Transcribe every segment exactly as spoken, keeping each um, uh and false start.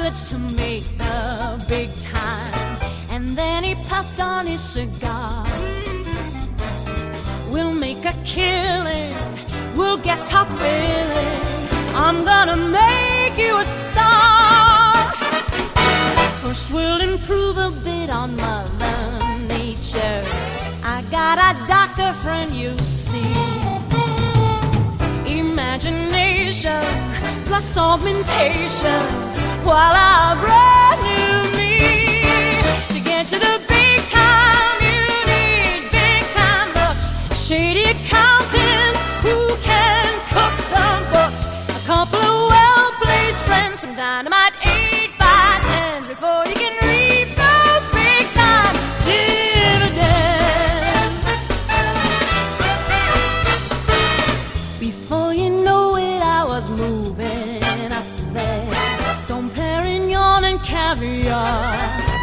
it's to make the big time. And then he puffed on his cigar. We'll make a killing, we'll get top billing. I'm gonna make you a star. First we'll improve a bit on Mother Nature. I got a doctor friend, you see. Imagination plus augmentation, while I brand new me. To get to the big time, you need big time looks. A shady accountant who can cook the books. A couple of well-placed friends, some dynamite eight by tens before you can reap those big time dividends. Before you know it, I was moving up there. Dom Perignon and caviar.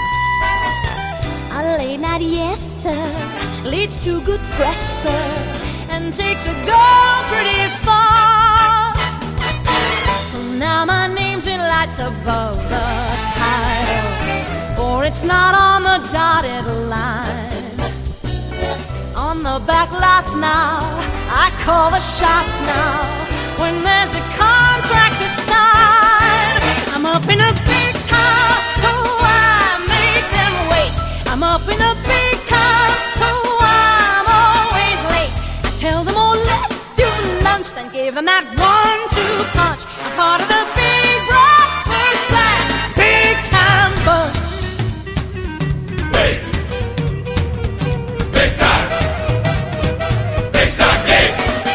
A late night, yes sir, leads to good press, sir, and takes a girl pretty far. So now my name's in lights above the title, or it's not on the dotted line. On the back lots now, I call the shots now. When there's a contract to sign, I'm up in a big time, so I make them wait. I'm up in a big time, so I'm always late. I tell them, oh, let's do lunch, then give them that one two punch. I'm part of the big rock first class, big time bunch. Big, big time, big time game.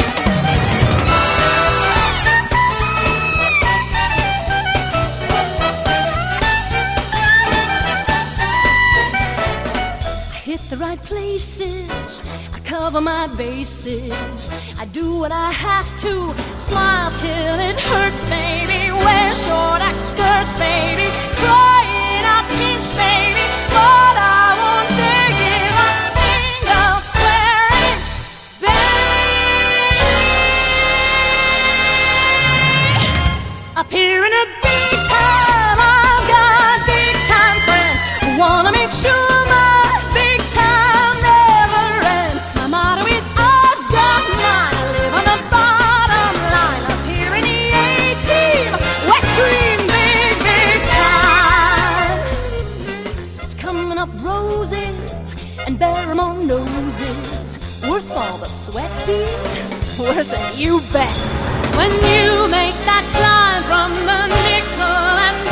Hit the right places, I cover my bases. I do what I have to, smile till it hurts, baby. Wear short-ass skirts, baby. Crying out pinch, baby. But I won't take it a single square inch, baby. Up here in a big time, I've got big time friends who wanna make sure and Barrymore noses, worth all the sweat, dear, worse than you bet. When you make that climb from the nickel and